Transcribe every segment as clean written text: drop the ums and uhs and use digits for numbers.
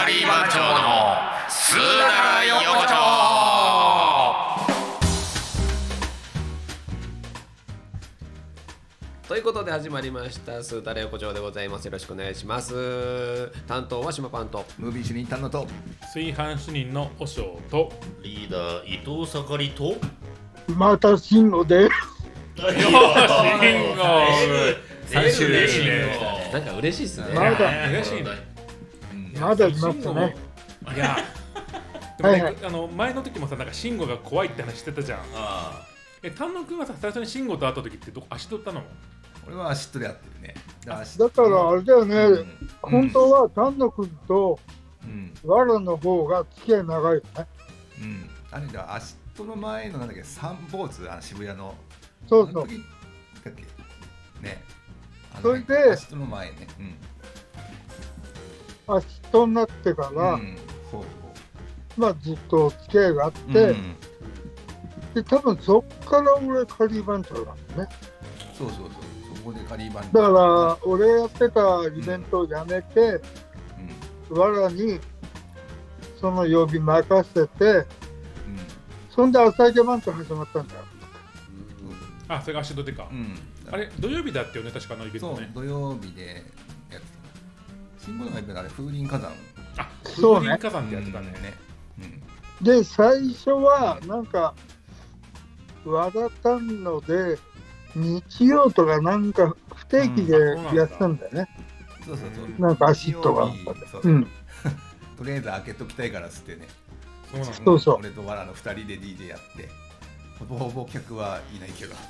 リー番長のスーダラ横丁。ということで始まりましたスーダラ横丁でございます。よろしくお願いします。担当は島パンとムービー主任丹野と炊飯主任の和尚とリーダー伊藤盛りとまた慎吾で先週嬉しいね。 なんか嬉しいっすね。 まだ嬉しいね。 まだいましたね。 いやでもね、前の時もさ、なんか慎吾が怖いって話してたじゃん。丹野くんはさ、最初に慎吾と会った時って足取ったの？ 俺はアシットでやってるね。 だからあれだよね、本当は丹野くんとわらの方が付き合い長いよね。 あれだ、アシットの前のなんだっけ、サンボーツ、渋谷の。 そうそう。 だっけね。 それでアシットの前ね。 アシトになってから、 そうまあずっと付き合いがあって、で多分そっから俺カリー番長なんだね。 そう、そこでカリー番長。 だから俺やってたイベントをやめて、わらにその曜日任せて、そんで朝焼け番長始まったんだよ。 あ、それが足取りか。あれ土曜日だってよね、確かのイベントね。 そう、土曜日でやってた。新聞のイベントあれ風林火山。 あ、風林火山ってやってたね。 で最初はなんか和田丹野で日曜とかなんか不定期でやってたんだよね。 そう。 なんかアシットがあったで。 とりあえず開けときたいからっつってね。 そう。 俺とわらの2人で DJ やって。ほぼ客はいないけど。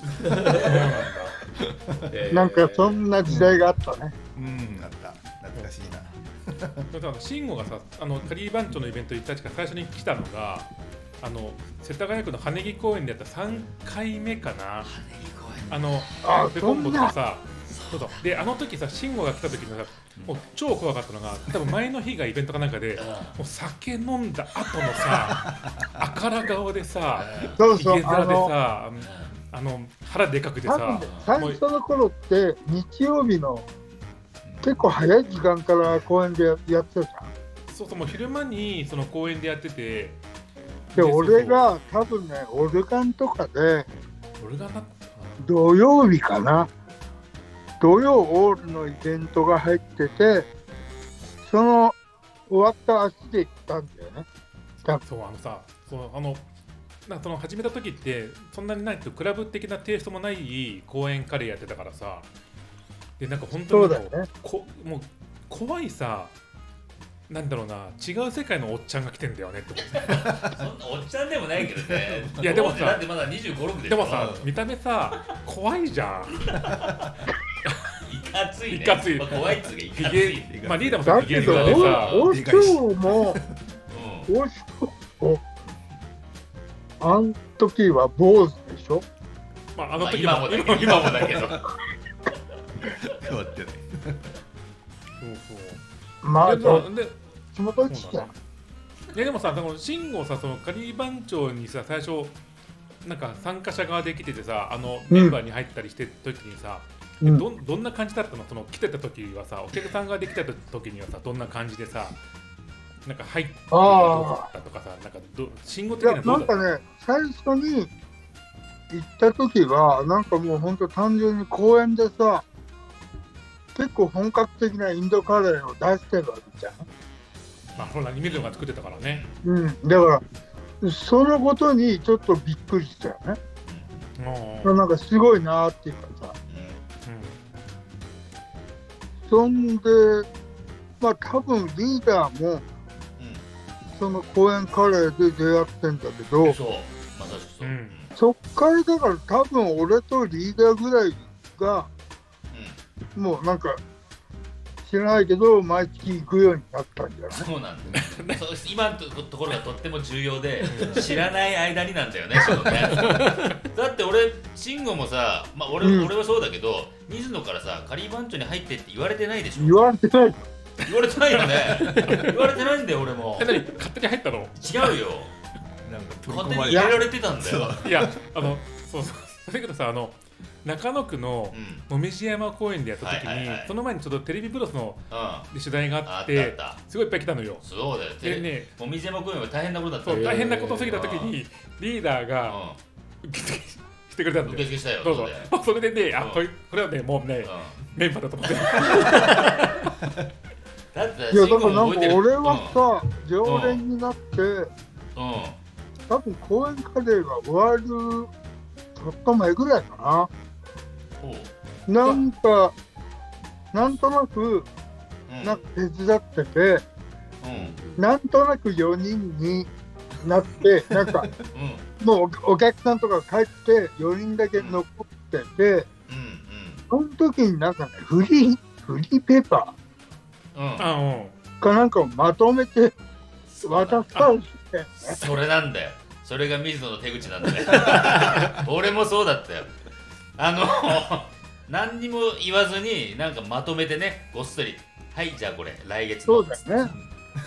なんかそんな時代があったね。 あった。懐かしいな。 慎吾がさ、カリー番長のイベントに確か最初に来たのが、世田谷区の羽木公園でやった3回目かな。ペコンボとかさ、そうで、あの時さ、慎吾が来た時のさ、もう超怖かったのが、多分前の日がイベントかなんかで、もう酒飲んだ後のさ、あから顔でさ、ひげ面でさ、腹でかくてさ、 最初の頃って日曜日の結構早い時間から公園でやってたじゃん。 そう、もう昼間にその公園でやってて、 で俺が多分ね、オルガンとかでオルガンだった土曜日かな、土曜オールのイベントが入ってて、その終わった足で行ったんだよね。 そう、その始めた時ってそんなにないとクラブ的なテイストもない公園カレーやってたからさ、でなんか本当にもう怖いさ、なんだろうな、違う世界のおっちゃんが来てんだよねって思って。 そんなおっちゃんでもないけどね。 いやでもさ、 だってまだ25、6でしょ。 でもさ、見た目さ怖いじゃん。 いかついね。怖いっつうかいかつい。 リーダーもさ、 だけどおしょもあん時は坊主でしょ。 あの時今もだけど。 変わってない。 まあで地元地じゃん。 でもさ、慎吾さ、そのカリー番長にさ、最初なんか参加者側で来ててさ、メンバーに入ったりしてる時にさ、どんな感じだったの？その来てた時はさ、お客さんができた時にはさ、どんな感じでさ、なんか入ってどうだったとかさ、なんか慎吾的にはどうだった？ なんかね、最初に行った時はなんかもう本当単純に公園でさ、結構本格的なインドカレーを出してるわけじゃん。 ほら、水野が作ってたからね。 だからそのことにちょっとびっくりしたよね。なんかすごいなーっていうかさ。そんで、まあ多分リーダーもその公園カレーで出会ってんだけど、そっからだから多分俺とリーダーぐらいがもうなんか知らないけど毎月行くようになったんじゃない？ そうなんだよ。今のところがとっても重要で、知らない間になんだよね。だって俺、慎吾もさ、俺はそうだけど、水野からさ、カリー番長に入ってって言われてないでしょ。 言われてないよね。 言われてないんだよ、俺も。 勝手に入ったの？ 違うよ。勝手に入れられてたんだよ。 いや、そうだけどさ、 中野区の紅葉山公園でやった時に、その前にちょっとテレビブロスので取材があって、すごいいっぱい来たのよ。 そうだよ。でね、紅葉山公園は大変なことだった。 大変なことを過ぎた時にリーダーがしてくれたんだよ。 受付したよ。 そうそう。それでね、これはね、もうね、メンバーだと思って。 だっていや、だからなんか俺はさ、常連になって、多分公園カレーが終わるちょっと前ぐらいかな。なんか、なんとなく、なんか手伝ってて、なんとなく4人になって、なんか、もうお客さんとか帰って4人だけ残ってて、その時になんかね、フリーペーパーかなんかをまとめて渡したんですね。 それなんだよ。それが水野の手口なんだね。俺もそうだったよ。何にも言わずになんかまとめてね、ごっそり、はいじゃあこれ来月の。 そうだね。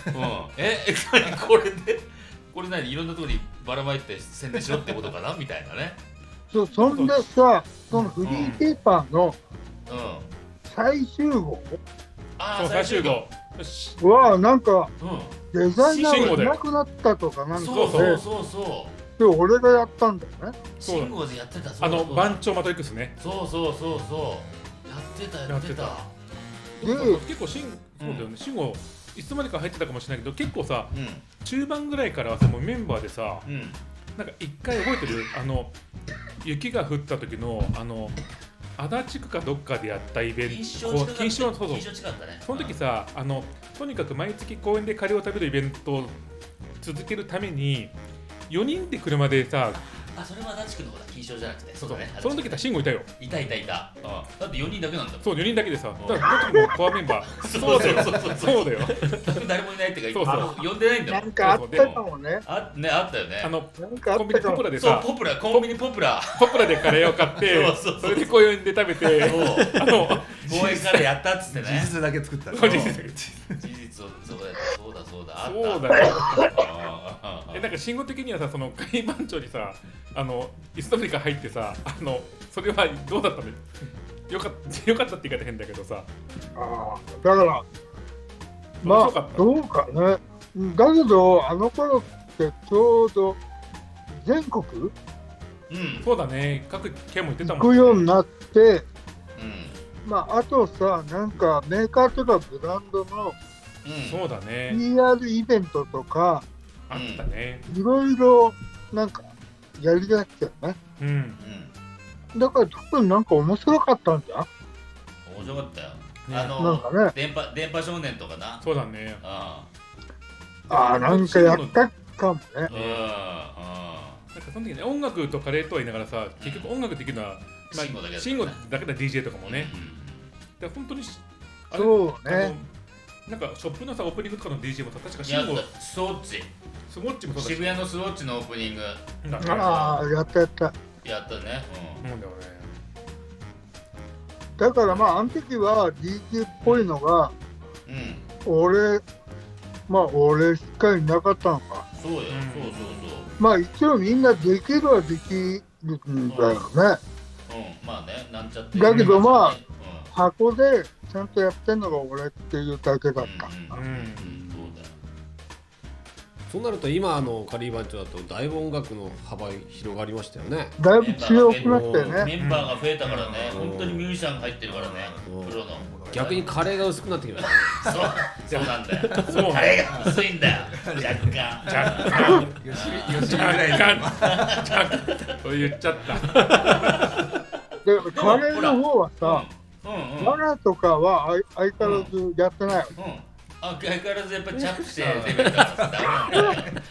これ何いろんなところにばらまいて宣伝しろってことかなみたいなね。 そんでさ、そのフリーペーパーの最終号最終号はなんかデザイナーがいなくなったとかなんかで俺がやったんだよね。 慎吾でやってた。 番長マトリックスね。 そうやってた。 結構そうだよね。慎吾いつまでか入ってたかもしれないけど、結構さ、中盤ぐらいからはさ、もうメンバーでさ、なんか一回覚えてる、雪が降った時の足立区かどっかでやったイベント、 錦糸町その時さ、とにかく毎月公園でカレーを食べるイベントを続けるために4人で車でさ、 それは足立区の方だ、錦糸町じゃなくて。 そうだね。その時慎吾いたよ。 いた。だって4人だけなんだもん。 そう、4人だけでさ、だからその時もコアメンバー。そうだよ。 誰もいないってか、呼んでないんだもん。 なんかあったかもね。 あったよね。 コンビニポプラでさ、 コンビニポプラでカレーを買って、それで公園で食べて、 公園からやったっつってね。 事実だけ作った。 事実そうだ。 そうだよ。なんか慎吾的にはさ、その会番長にさ、いつの間にか入ってさ、それはどうだったの？よかったって言い方変だけどさ。 だからまあどうかね。だけどあの頃ってちょうど全国、 そうだね。各県も行ってたもんね。 行くようになって、まああとさ、なんかメーカーとかブランドのそうだね。 PR イベントとかあったね。 いろいろなんかやりだしたよね。だから多分なんか面白かったんじゃん。 面白かったよ。 なんかね。 電波少年とかな。 そうだね。 なんかやったかもね。 なんかその時ね、音楽とカレーとは言いながらさ、結局音楽できるのは慎吾だけだ DJ とかもね。で本当にそうね。 なんかショップのさオープニングとかの DJ もさ、確か慎吾スウォッチもそうだし、渋谷のスウォッチのオープニング。 やった。 やったね。 だからまああの時は DJ っぽいのが、俺しかいなかったのか。 そうよ。 まあ一応みんなできるはできるんだよね。 まあね、なんちゃってだけどまあ箱でちゃんとやってんのが俺っていうだけだった。 そうなると今カリー番長だとだいぶ音楽の幅広がりましたよね。 だいぶ強くなってね。 メンバーが増えたからね。本当にミュージシャンが入ってるからね。プロの。 逆にカレーが薄くなってきましたね。 そうなんだよ。カレーが薄いんだよ。若干。 そう言っちゃった。 でカレーの方はさ、バナとかは相変わらずやってないよ。 相変わらずやっぱチャップしてレベルがダメなんだよね。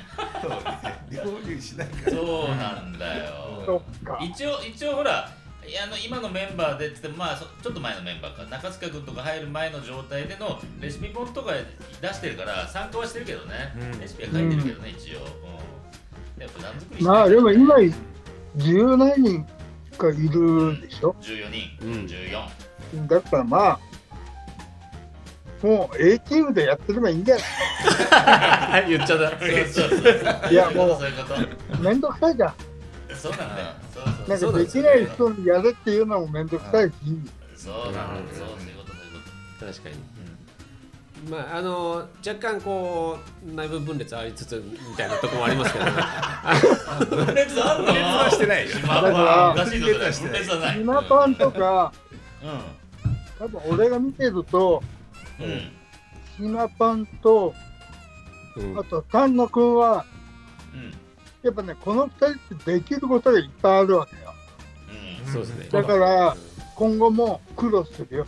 そうなんだよ。一応ほら、今のメンバーでって言っても、まあちょっと前のメンバーか、中塚君とか入る前の状態でのレシピ本とか出してるから参加はしてるけどね。レシピは書いてるけどね、一応。やっぱ何作りしてる。 まあでも今10何人かいるでしょ。 14人、14。 だからまあもう A チームでやってればいいんだよ。 言っちゃった。 いやもうめんどくさいじゃん。 そうなんだよ。 なんかできない人にやれっていうのもめんどくさいし。 そうなの。そういうこと。 確かに。まあ若干こう内部分裂ありつつみたいなところもありますけど、 分裂あんの？ 分裂はしてないよ。 島パンおかしいぞそれ。分裂はない。 島パンとか、多分俺が見てると、島パンと、あと丹野くんは、やっぱねこの2人ってできることがいっぱいあるわけよ。 そうですね。 だから今後も苦労するよ。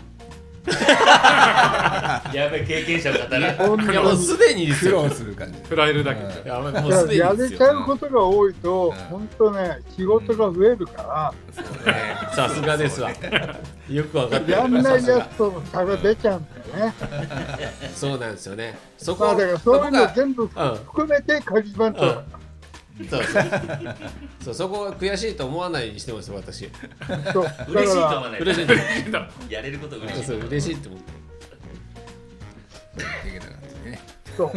やべ経験者を語る。 いやもうすでに苦労する感じ。 振られるだけ。 やもうすでにやれちゃうことが多いと、本当ね仕事が増えるから。 さすがですわ。よくわかってる。 やんないやつとの差が出ちゃうんだよね。 そうなんですよね。そまあこだからそういうの全部含めてカリバンと。 そこは悔しいと思わないにしてます私。 嬉しいと思わない。 嬉しい。 やれること嬉しい。 そう嬉しいって思って。 そう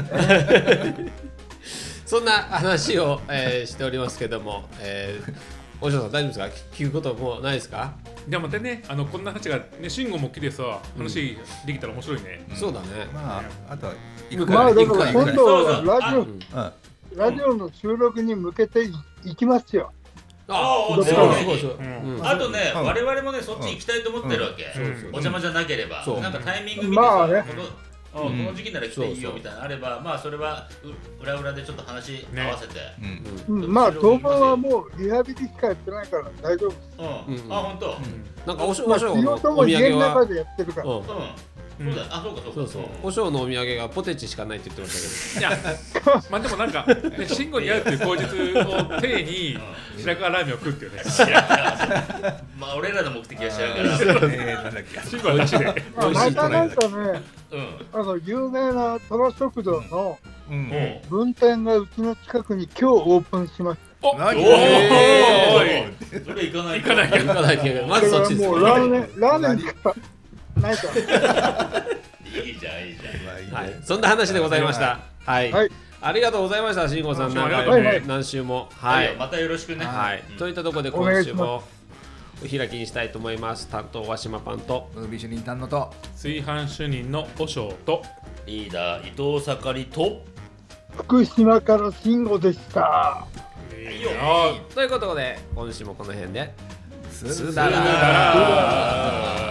そんな話を、しておりますけども、お嬢さん大丈夫ですか？聞くこともないですか？ でもまたねこんな話がね慎吾も来てさ話できたら面白いね。 そうだね。 まああとはまあだから今度ラジオの収録に向けて行きますよ。 ああ、すごい。 あとね、我々もねそっち行きたいと思ってるわけ。お邪魔じゃなければ、なんかタイミング見てさ、この時期なら来ていいよみたいなのあれば、まあそれは裏裏でちょっと話合わせて。 まあ当分はもうリハビリしかやってないから大丈夫です。 あ、本当。 なんかおしょの仕事も家の中でやってるから。 そうだ、あ、そうか。 おしょうのお土産がポテチしかないって言ってましたけど。いや、まあでもなんか、慎吾に会うっていう口実を手に白川ラーメンを食うっていうね。 まあ俺らの目的は白川ラーメン。 なんだっけ。慎吾はうちで。 またなんかね、有名な虎食堂の分店がうちの近くに今日オープンしました。 おお。それ行かないと。まずそっちです。 もうラーメンか。ないか。 いいじゃん。 はい、そんな話でございました。はい。ありがとうございました慎吾さん。何週も。 はい。またよろしくね。 はい。といったところで今週もお開きにしたいと思います。担当は島パンとムービー主任丹野と炊飯主任の和尚とリーダー伊藤盛りと福島から慎吾でした。 ということで今週もこの辺で。 すだら。